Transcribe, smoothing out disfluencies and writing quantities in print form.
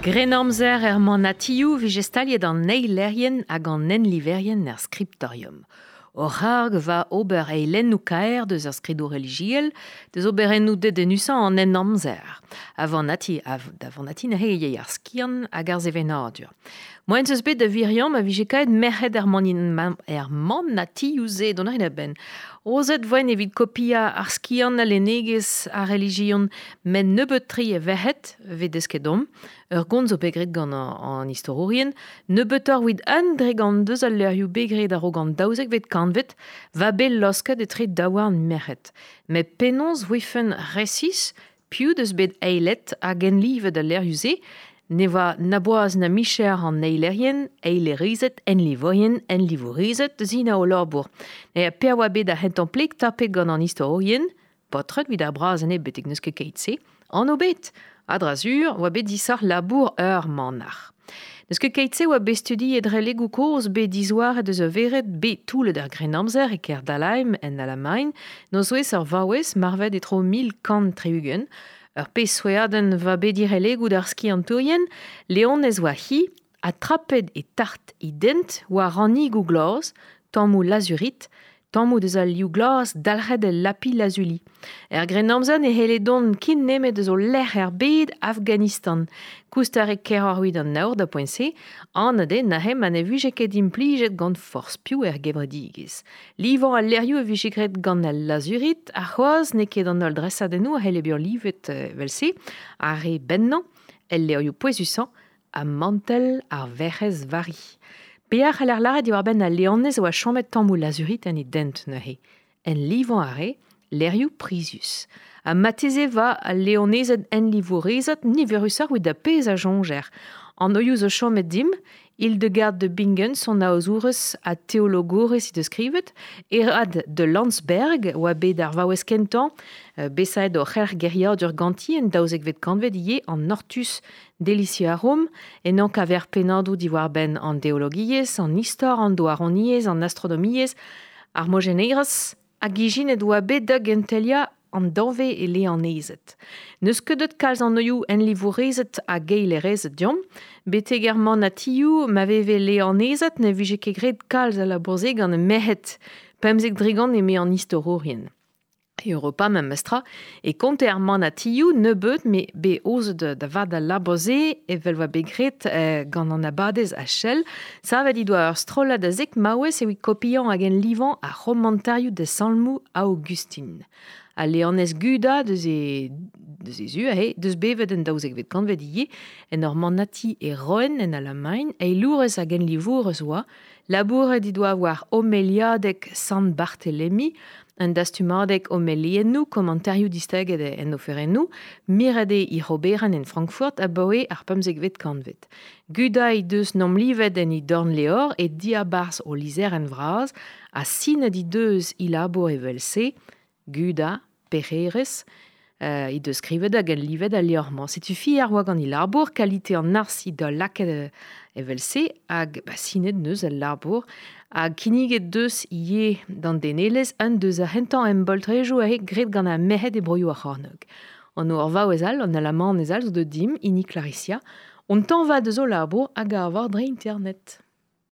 Grenomzer natiou vigestaliet an neilerien hag an enliverien scriptorium. Orarg va ober eilennou kaer deus skrido religiel, deus oberennou dedenusan an enomzer. Avant nati na heiei ar skian hag ar zevenadur. Moen zeus bet da viriam a vigekaet merc'hed man natiouse don ar ben. Ozet voen evit kopia ar skian a lenegez a religion men nebeutri e vehet vedeskedom, ur gont zo begret gant an historien, nebeutor wid an dregant deus al leurioù begret a rogant daouzek vet kanvet, va bel losket etre daouar merc'hed. Me penons voefen resis, piou deus bet eilet a genlivet a leurioù ne va naboaz na micher an eilerien, eilerizet, enlivoyen, enlivorizet, zina o labour. Ne a per oa bet a hentan pleg tapet gant an historien, potret vid ar braz ane betek neus ket keitse, an o bet. Adrazur, oa bet disar labour ur manar. Neus ket keitse oa bet studi edre legou koz bet dizoar edeus a veret bet toulet ar Grenomzer e ker Dalheim en Alamain, noz oez ar vaouez marvet etro 1000 kant treugen. Ur pez soueaden va bet dire legout ar ski an tourien, leonez oa hi, a trapet e tart i dent oa rannig ou glas, tammou lazurit, tammou deus al liou glas dalc'hed el lapi lazuli. Grenomzer ne hele don kin nemet deus o lec'h er bed Afganistan. Koustar e ker ar huid an naor da poense, an ade nahem an e vijeket implijet gant force piou gebredigez. Livan al leurioù e vijeket gant el lazurit, ar c'hoaz ne ket an ol dresadennou a hele bior livet velse, ar re bennan, el leurioù poezusan, a mantel ar verc'hez vari. Pear c'hell ar lâret diwar ben a leonez oa chomet tammou lazurit en e dent neuze. En livan a re, leurioù prizus. A mateze va a leonezet enlivourezet niverusar wid a pez a jonger. An oioù zo chomet dim, Hildegard de Bingen son aozourez a teologorez i deus skrivet, erad de Landsberg oa bet ar vaouez kentan, besaet o c'her geriadur dur ganti en daouzek vet kanvet ie an ortus delicieux a Rom, en an kaver penadou diwar ben an deologiez, an istor, an douaroniez, an astronomiez, ar mogeneirez, a gijin oa bet da gentelia an danve e leanezet. Neus kedet kalz an oioù enlivourezet a geilerezet diom, beteg er man natioù ma veve leanezet ne vije ket gret kalz a labourze gant e mehet, pemzek dregan eme an historiorien. Europa mem mestra, e kont er man natioù ne beut me be oz da vad a labourze e vel va begret gant an abadez a chel, sa va didoa ur strolla da zek maouez e wik kopian hag en livan a romantarioù de Salmou Augustin. A leonez guda deus e zu deus bevet en daouzek vet kanvet ie, en ur man nati e roen en Alamain, e lourez hag en livourez oa, labouret didoa war omeliadek Sant Barthélemy, en dastumadek omeliennou, komentarioù disteget en oferennou, mirade i Roberen en Frankfurt a boe ar pemzek vet kanvet. Guda i deus nomlivet en i dorn leor e diabars o lizer en vraz, a sinet i deus i labour e velse, Guda, Pererez, i deus skrivet hag en livet a liorman. Setu fi ar oa gant i labour, kalite an narsi da laket e velse, hag sinet neus al labour, hag kiniget deus ie dan denelez, un deus a hentan en boltrejou a gret gant a mehet e broioù a c'hornog. An o ar vaouezal, an alaman ezal zo de dim, ini Claricia, on tan va deus o labour hag a avar dre internet.